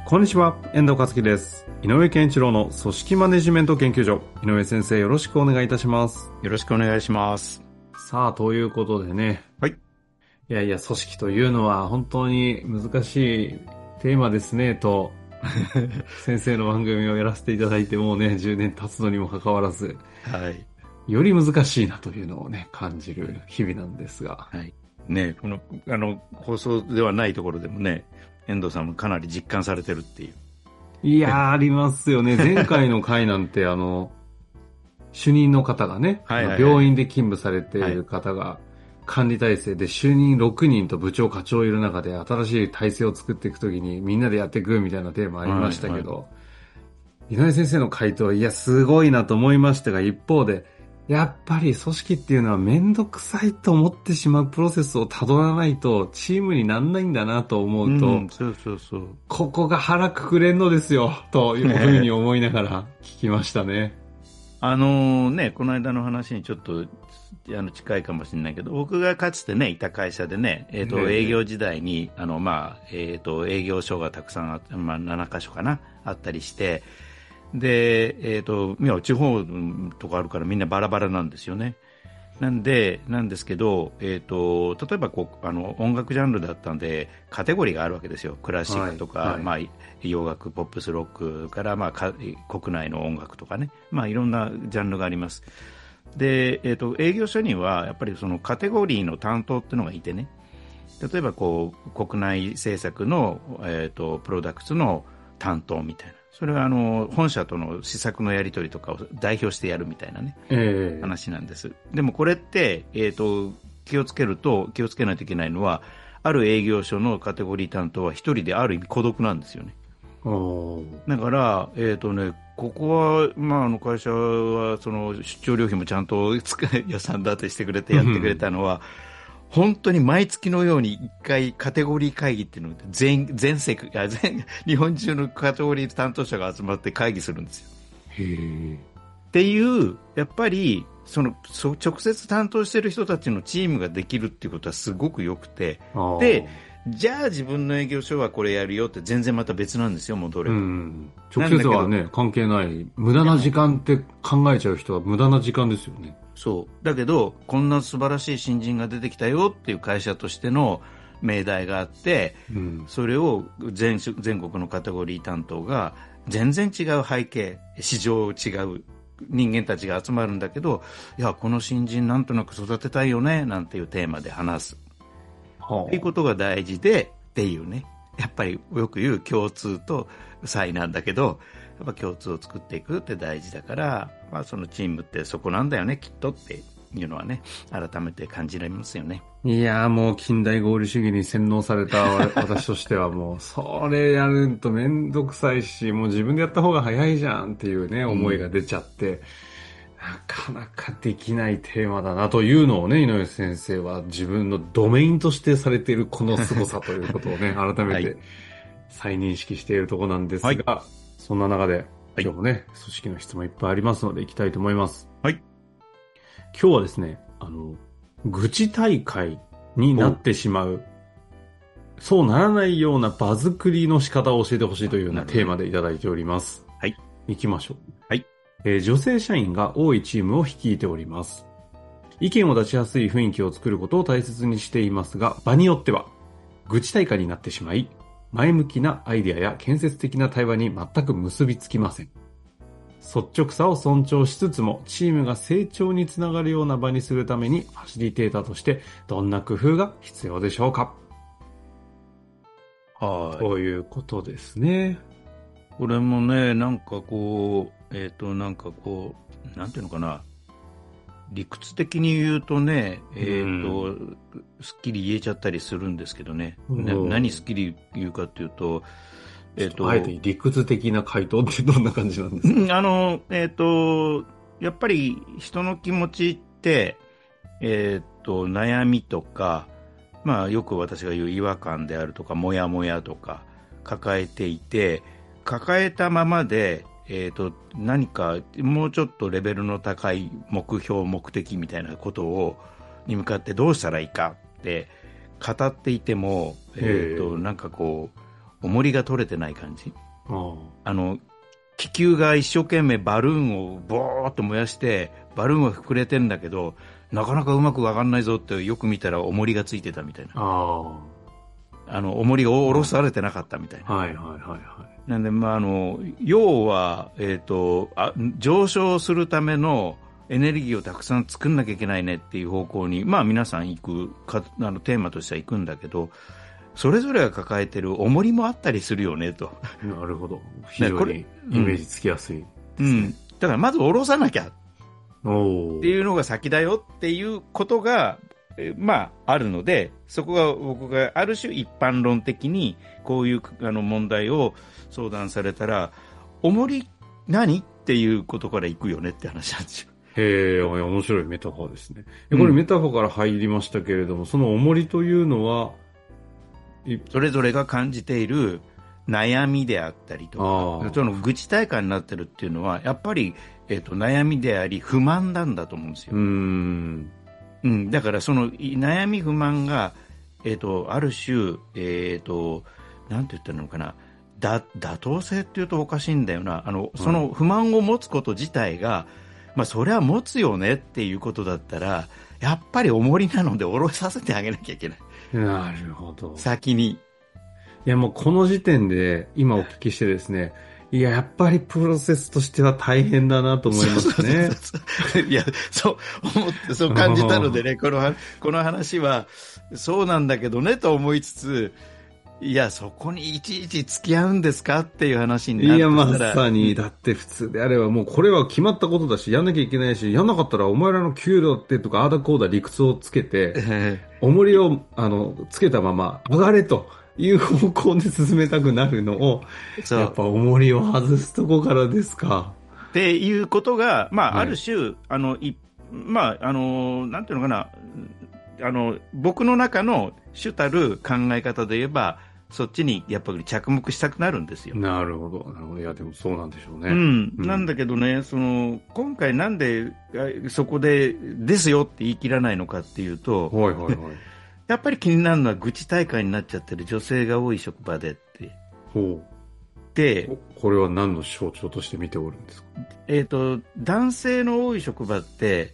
こんにちは、遠藤和樹です。井上健一郎の組織マネジメント研究所。井上先生、よろしくお願いいたします。 よろしくお願いします。 さあ、ということでね。 はい。 いやいや、組織というのは本当に難しいテーマですね、と、先生の番組をやらせていただいてもうね、10年経つのにもかかわらず、 はい。 より難しいなというのをね、感じる日々なんですが。 はい。ね、この、放送ではないところでもね、遠藤さんもかなり実感されてるっていう。 いやー、ありますよね。前回の回なんて、主任の方がね、 はいはいはい、 病院で勤務されている方が、管理体制で主任6人と部長課長いる中で新しい体制を作っていくときにみんなでやっていくみたいなテーマありましたけど、はいはい、井上先生の回答は、いや、すごいなと思いましたが、一方で、やっぱり組織っていうのはめんどくさいと思ってしまうプロセスをたどらないとチームになんないんだなと思うと、 そうそうそう。 ここが腹くくれんのですよ、というふうに思いながら聞きましたね。 ね、この間の話にちょっと近いかもしれないけど、僕がかつてね、いた会社でね、営業時代に、営業所がたくさん7カ所かな、あったりして、で、地方とかあるからみんなバラバラなんですよね。なんですけど、例えば音楽ジャンルだったんで、カテゴリーがあるわけですよ。クラシックとか、洋楽、ポップス、ロックから、国内の音楽とかね。いろんなジャンルがあります。で、営業所には、やっぱりそのカテゴリーの担当っていうのがいてね。例えば、国内制作の、プロダクツの担当みたいな。それは本社との施策のやり取りとかを代表してやるみたいなね、話なんです。でもこれって、気をつけないといけないのは、ある営業所のカテゴリー担当は一人である意味孤独なんですよね。だから、ここは、会社はその出張料費もちゃんと予算立てしてくれてやってくれたのは、本当に毎月のように1回カテゴリー会議っていうのを日本中のカテゴリー担当者が集まって会議するんですよ。っていうやっぱり直接担当している人たちのチームができるっていうことはすごく良くて、でじゃあ自分の営業所はこれやるよって全然また別なんですよ、戻れば。 直接はね関係ない。無駄な時間って考えちゃう人は無駄な時間ですよね。 そうだけど、こんな素晴らしい新人が出てきたよっていう会社としての命題があって、それを全国のカテゴリー担当が全然違う背景、市場違う人間たちが集まるんだけど、いやこの新人なんとなく育てたいよねなんていうテーマで話すっていうことが大事でっていうね、やっぱりよく言う共通と差異なんだけど、やっぱ共通を作っていくって大事だから、そのチームってそこなんだよねきっとっていうのはね、改めて感じられますよね。 いやー、もう近代合理主義に洗脳された私としてはもうそれやるとめんどくさいし、もう自分でやった方が早いじゃんっていうね思いが出ちゃって、なかなかできないテーマだなというのをね、井上先生は自分のドメインとしてされているこの凄さということをね改めて再認識しているところなんですが、そんな中で今日もね、組織の質問いっぱいありますので行きたいと思います。 はい。 今日はですね、愚痴大会になってしまう、そうならないような場作りの仕方を教えてほしいというようなテーマでいただいております。 はい。 行きましょう。 はい。 女性社員が多いチームを率いております。意見を出しやすい雰囲気を作ることを大切にしていますが、場によっては愚痴大会になってしまい、前向きなアイデアや建設的な対話に全く結びつきません。率直さを尊重しつつもチームが成長につながるような場にするためにファシリテーターとしてどんな工夫が必要でしょうか。ということですね。 これもね、なんていうのかな、理屈的に言うとね、すっきり言えちゃったりするんですけどね。何すっきり言うかっていうと、 あえて理屈的な回答ってどんな感じなんですか？ やっぱり人の気持ちって、悩みとか、よく私が言う違和感であるとか、もやもやとか抱えていて、抱えたままで、何かもうちょっとレベルの高い目標、目的みたいなことに向かってどうしたらいいかって語っていても、なんか重りが取れてない感じ。 あ気球が一生懸命バルーンをボーっと燃やしてバルーンは膨れてんだけどなかなかうまく上がんないぞってよく見たら重りがついてたみたいな。重りが下ろされてなかったみたいな。 はいはいはいはい。 なんで、要は、上昇するためのエネルギーをたくさん作んなきゃいけないねっていう方向に、皆さん行くテーマとしては行くんだけど、それぞれが抱えてる重りもあったりするよねと。 なるほど。非常にイメージつきやすいですね。 だからまず下ろさなきゃっていうのが先だよっていうことが、あるので、そこが僕がある種一般論的にこういう問題を相談されたら、重り何っていうことから行くよねって話なんですよ。 へえ、面白いメタファーですね。これメタファーから入りましたけれども、その重りというのは、 それぞれが感じている悩みであったりとか、その愚痴大会になってるっていうのは、やっぱり、悩みであり不満なんだと思うんですよ。だからその悩み不満が、ある種、なんて言ったらいいのかな、妥当性っていうとおかしいんだよな。その不満を持つこと自体が、それは持つよねっていうことだったら、やっぱり重りなので下ろさせてあげなきゃいけない。 なるほど。 先に。 いや、もうこの時点で今お聞きしてですね、いや、やっぱりプロセスとしては大変だなと思いますね。 いや、そう思って、そう感じたのでね、この話は、そうなんだけどね、と思いつつ、いや、そこにいちいち付き合うんですかっていう話になってたら。 いや、まさに、だって普通であればもうこれは決まったことだし、やんなきゃいけないし、やんなかったらお前らの給料ってとか、ああだこうだ理屈をつけて、重りを、つけたまま上がれと。いう方向で進めたくなるのを、やっぱ重りを外すとこからですか。 っていうことが、ある種、なんていうのかな、僕の中の主たる考え方で言えば、そっちにやっぱり着目したくなるんですよ。 なるほど、なるほど。いや、でもそうなんでしょうね。 なんだけどね、今回なんでそこでですよって言い切らないのかっていうと、やっぱり気になるのは愚痴大会になっちゃってる女性が多い職場でって。で、 これは何の象徴として見ておるんですか？ 男性の多い職場って、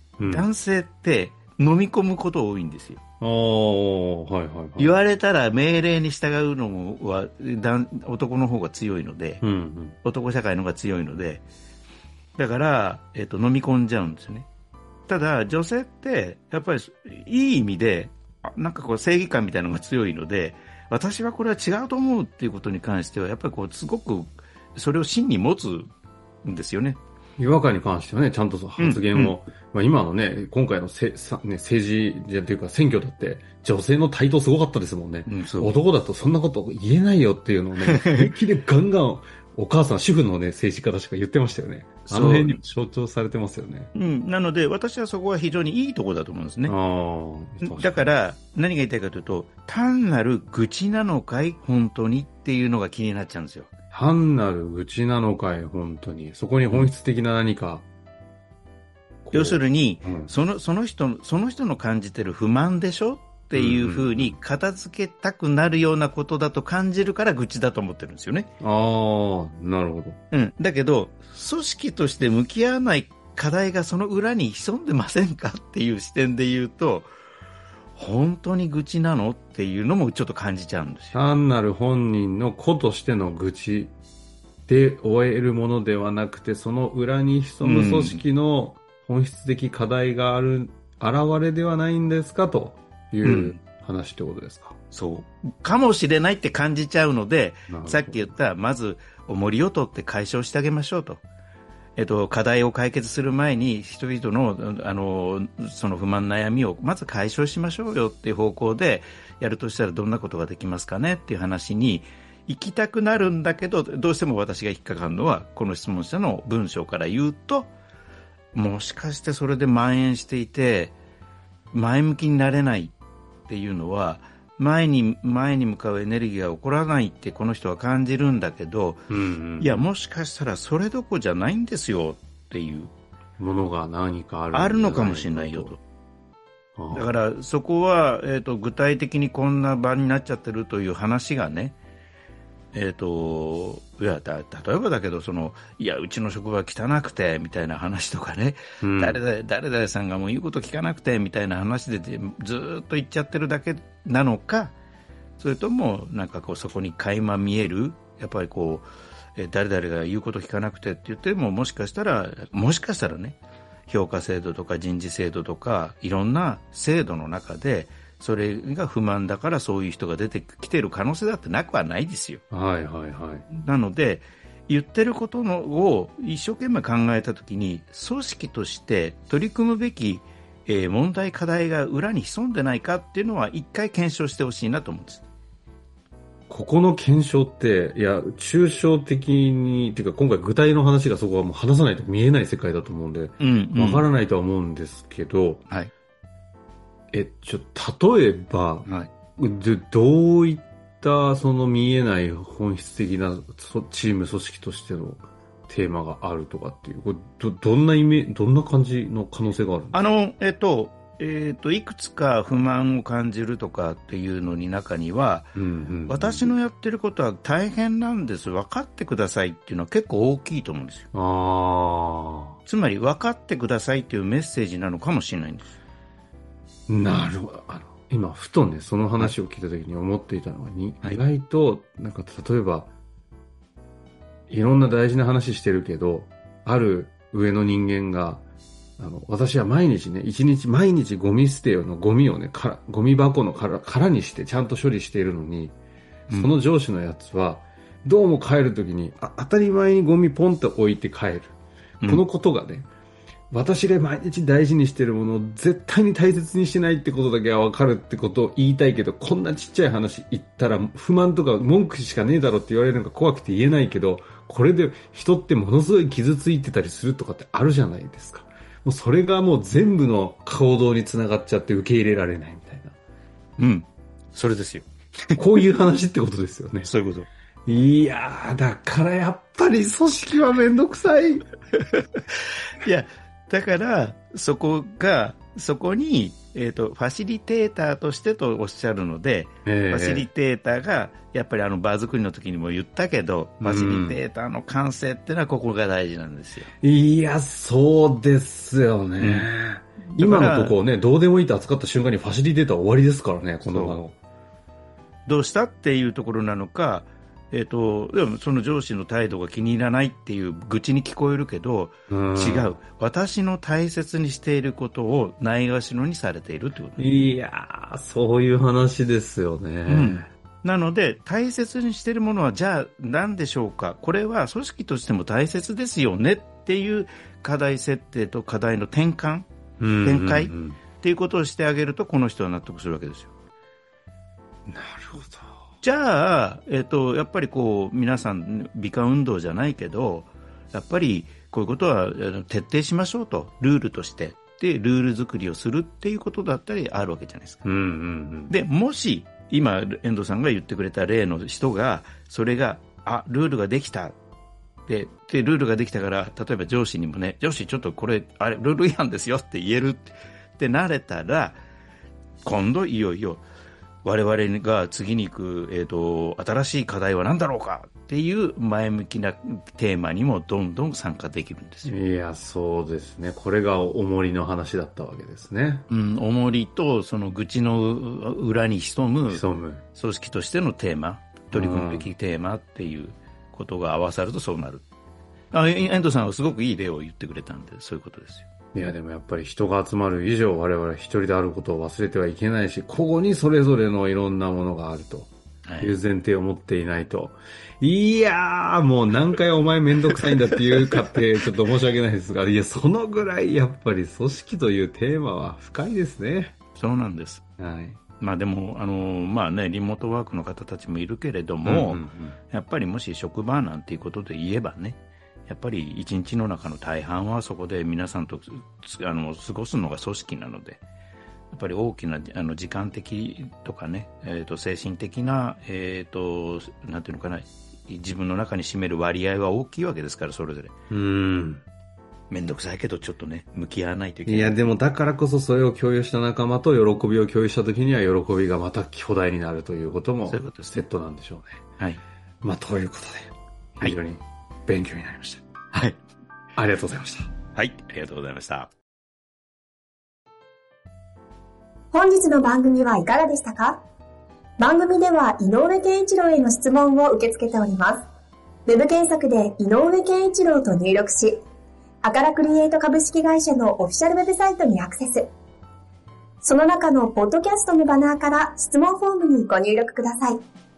男性って飲み込むこと多いんですよ。言われたら命令に従うのは男の方が強いので、男社会の方が強いので、だから、飲み込んじゃうんですよね。ただ女性ってやっぱりいい意味でなんかこう正義感みたいなのが強いので、私はこれは違うと思うっていうことに関してはやっぱりすごくそれを真に持つんですよね。 違和感に関してはね、ちゃんと発言を、今のね、今回の政治というか選挙だって女性の台頭すごかったですもんね。男だとそんなこと言えないよっていうのをね、平気でガンガンお母さん、主婦のね、政治家たちが言ってましたよね。あの辺にも象徴されてますよね。 なので、私はそこは非常にいいところだと思うんですね。だから、何が言いたいかというと、単なる愚痴なのかい本当にっていうのが気になっちゃうんですよ。 単なる愚痴なのかい本当に。そこに本質的な何か。 要するに、その人の感じてる不満でしょっていうふうに片付けたくなるようなことだと感じるから愚痴だと思ってるんですよね。 なるほど。だけど、組織として向き合わない課題がその裏に潜んでませんかっていう視点で言うと、本当に愚痴なのっていうのもちょっと感じちゃうんですよ。 単なる本人の個としての愚痴で終えるものではなくて、その裏に潜む組織の本質的課題がある、現れではないんですかという話ってことですか？ そうかもしれないって感じちゃうので、さっき言ったまず重りを取って解消してあげましょうと。課題を解決する前に人々の、その不満悩みをまず解消しましょうよっていう方向でやるとしたらどんなことができますかねっていう話に行きたくなるんだけど、どうしても私が引っかかるのはこの質問者の文章から言うと、もしかしてそれで蔓延していて前向きになれないっていうのは、前に向かうエネルギーが起こらないってこの人は感じるんだけど、いやもしかしたらそれどころじゃないんですよっていうものが何かあるのかもしれないよと。だからそこは、具体的にこんな場になっちゃってるという話がね、 いや例えばだけどいやうちの職場汚くてみたいな話とかね、誰々さんがもう言うこと聞かなくてみたいな話でずーっと言っちゃってるだけなのか、それともなんかこうそこに垣間見えるやっぱりこう誰々が言うこと聞かなくてって言ってももしかしたらね、評価制度とか人事制度とかいろんな制度の中でそれが不満だからそういう人が出てきている可能性だってなくはないですよ。 はいはいはい。 なので言ってることを一生懸命考えたときに組織として取り組むべき、問題課題が裏に潜んでないかっていうのは一回検証してほしいなと思うんです。 ここの検証って、いや、抽象的に、っていうか今回具体の話がそこはもう話さないと見えない世界だと思うんで、わからないとは思うんですけど、 はい。 例えば、 はい、 どういったその見えない本質的なチーム組織としてのテーマがあるとかっていう、これどんな感じの可能性があるんですか？ いくつか不満を感じるとかっていうのに中には、私のやってることは大変なんです、分かってくださいっていうのは結構大きいと思うんですよ。つまり分かってくださいっていうメッセージなのかもしれないんです。 なるほど。今ふとねその話を聞いた時に思っていたのが、意外となんか例えばいろんな大事な話してるけど、ある上の人間が私は毎日ゴミ捨てのゴミをね、ゴミ箱の空にしてちゃんと処理しているのに、その上司のやつは、どうも帰るときに当たり前にゴミポンと置いて帰る。このことがね、私が毎日大事にしているものを絶対に大切にしてないってことだけは分かるってことを言いたいけど、こんなちっちゃい話言ったら不満とか文句しかねえだろって言われるのが怖くて言えないけど、これで人ってものすごい傷ついてたりするとかってあるじゃないですか。もうそれがもう全部の行動につながっちゃって受け入れられないみたいな。 それですよ。 こういう話ってことですよね。 そういうこと。 いやー、だからやっぱり組織はめんどくさい。いや、だからそこに、ファシリテーターとしてとおっしゃるので、ファシリテーターがやっぱりバー作りの時にも言ったけど、ファシリテーターの感性っていうのはここが大事なんですよ。 いや、そうですよね。今のところね、どうでもいいと扱った瞬間にファシリテーター終わりですからね、このどうしたっていうところなのか、でもその上司の態度が気に入らないっていう愚痴に聞こえるけど、違う、私の大切にしていることをないがしろにされているってこと。 いやー、そういう話ですよね。 なので大切にしているものはじゃあ何でしょうか。これは組織としても大切ですよねっていう課題設定と課題の展開っていうことをしてあげると、この人は納得するわけですよ。 なるほど。 じゃあ、やっぱりこう皆さん美化運動じゃないけど、やっぱりこういうことは徹底しましょうと、ルールとしてでルール作りをするっていうことだったりあるわけじゃないですか。でもし今遠藤さんが言ってくれた例の人がそれがルールができたでルールができたから、例えば上司にもね、上司ちょっとこれルール違反ですよって言えるってなれたら、今度いよいよ我々が次に行く、新しい課題は何だろうかっていう前向きなテーマにもどんどん参加できるんですよ。 いや、そうですね。これが重りの話だったわけですね。 重りとその愚痴の裏に潜む組織としてのテーマ、取り組むべきテーマっていうことが合わさるとそうなる。遠藤さんはすごくいい例を言ってくれたんで、そういうことですよ。 いや、でもやっぱり人が集まる以上、我々一人であることを忘れてはいけないし、個々にそれぞれのいろんなものがあるという前提を持っていないと。いやー、もう何回お前めんどくさいんだっていうかってちょっと申し訳ないですが、いや、そのぐらいやっぱり組織というテーマは深いですね。 そうなんです。でもリモートワークの方たちもいるけれども、やっぱりもし職場なんていうことで言えばね、やっぱり一日の中の大半はそこで皆さんと過ごすのが組織なので、やっぱり大きな時間的とかね、精神的な、なんていうのかな、自分の中に占める割合は大きいわけですから、それぞれ。めんどくさいけどちょっとね、向き合わないといけない。 いや、でもだからこそそれを共有した仲間と喜びを共有したときには、喜びがまた巨大になるということもセットなんでしょうね。 まあ、ということで、非常に勉強になりました。 はい。 ありがとうございました。 はい、ありがとうございました。 本日の番組はいかがでしたか？番組では井上健一郎への質問を受け付けております。ウェブ検索で井上健一郎と入力し、アカラクリエイト株式会社のオフィシャルウェブサイトにアクセス。その中のポッドキャストのバナーから質問フォームにご入力ください。